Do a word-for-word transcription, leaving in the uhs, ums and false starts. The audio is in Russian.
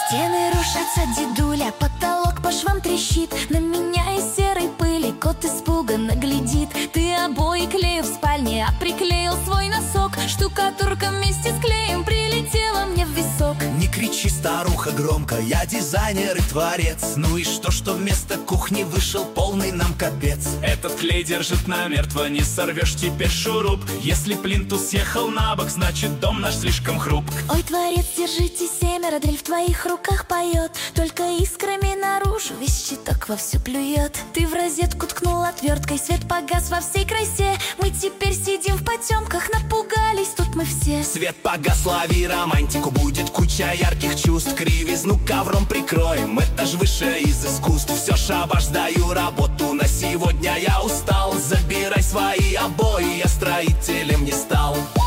Стены рушатся, дедуля, потолок по швам трещит. На меня из серой пыли кот испуганно глядит. Ты обои клею в спальне, а приклеил свой носок. Штукатурка вместе с клеем прилетела мне в висок. Не кричи, старуха, громко, я дизайнер и творец. Ну и что, что вместо кухни вышел полный нам капец? Этот клей держит намертво, не сорвешь теперь шуруп. Если плинтус съехал на бок, значит дом наш слишком хрупк. Ой, творец, держите семеро, дрель в твоих руках поет. Только искрами наружу весь щиток вовсю плюет. Ты в розетку ткнул отверткой, свет погас во всей красе. Мы теперь сидим в потемках, напугались тут мы все. Свет погас, лови романтику, будет куча ярких чувств. Кривизну ковром прикроем, этаж выше из искусств. Все, шабаш, сдаю работу, на сегодня я устал. Забирай свои обои, я строителем не стал.